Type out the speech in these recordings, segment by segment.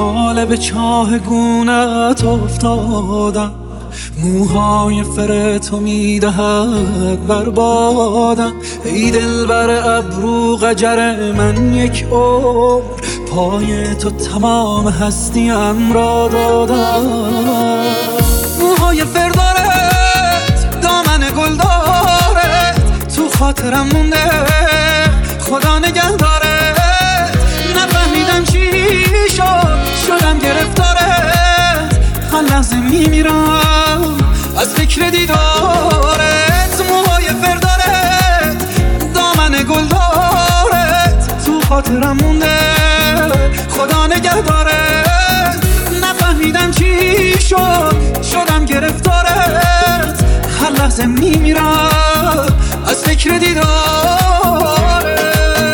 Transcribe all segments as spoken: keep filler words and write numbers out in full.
چاله به چاه گونت افتادم، موهای فر تو میدهد بربادم. ای دلبر ابرو قجر من یک عمر، پای تو تمام هستیم را دادم. موهای فر دارد، دامن گل دارد، تو خاطرم مونده خدا نگه داره. نفهمیدم چی شد، شدم گرفتارت، هر لحظه میمیرم از فکر دیدارت. موهای فر دارد، دامن گل دارد، تو خاطرم مونده خدا نگه داره. نفهمیدم چی شد، شدم گرفتارت، هر لحظه میمیرم از فکر دیدارت.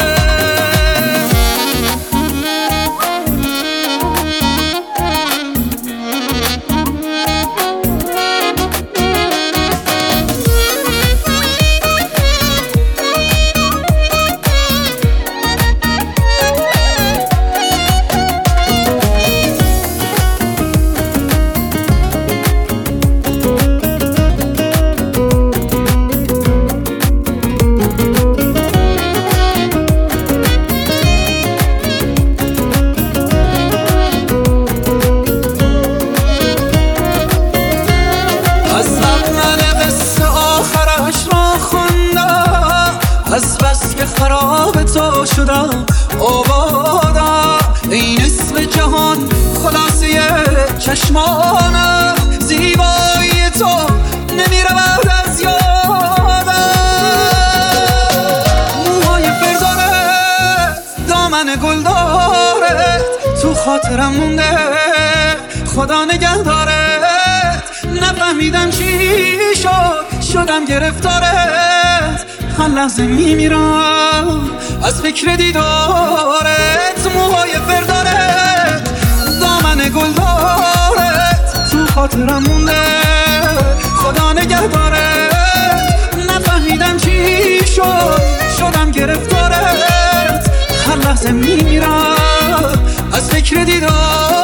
از بس که خراب تو شدم آبادم، این اسم جهان خلاصه چشمانم. زیبایی تو نمیره بعد از یادم. موهای فر دارد، دامن گل دارد، تو خاطرم مونده خدا نگه دارد. نفهمیدم چی شد، شدم گرفتارت، هر لحظه میمیرم از فکر دیدارت. موهای فر دارد، دامن گل دارد، تو خاطرم مونده خدا نگه داره. نفهمیدم چی شد، شدم گرفتارت، هر لحظه میمیرم از فکر دیدارت.